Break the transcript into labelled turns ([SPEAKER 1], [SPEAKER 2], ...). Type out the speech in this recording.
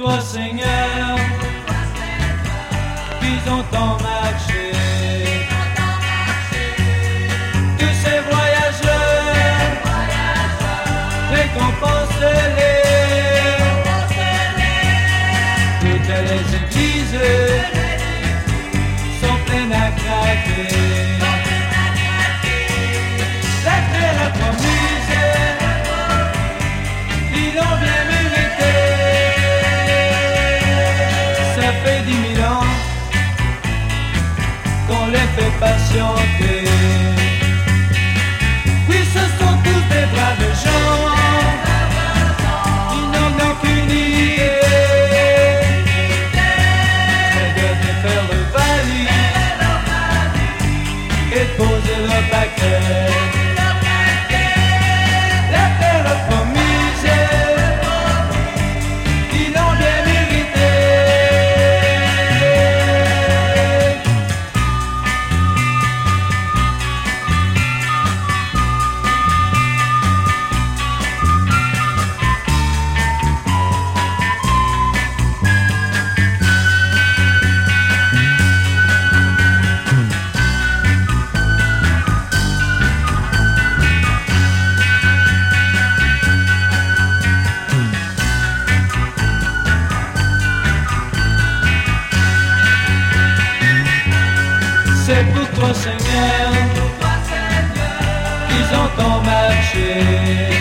[SPEAKER 1] toi, Seigneur, qu'ils ont tant marché. Tous ces voyageurs, récompense-les. Toutes les églises sont pleines à craquer. La terre promise, ils l'ont bien mérité. Ça fait 10 000 ans qu'on les fait patienter. Oui, ce sont tous des braves gens, ils n'en ont qu'une idée, c'est de défaire le valise et de poser le paquet. La terre promise, ils l'ont bien mérité. C'est pour toi, Seigneur, qu'ils ont tant marché.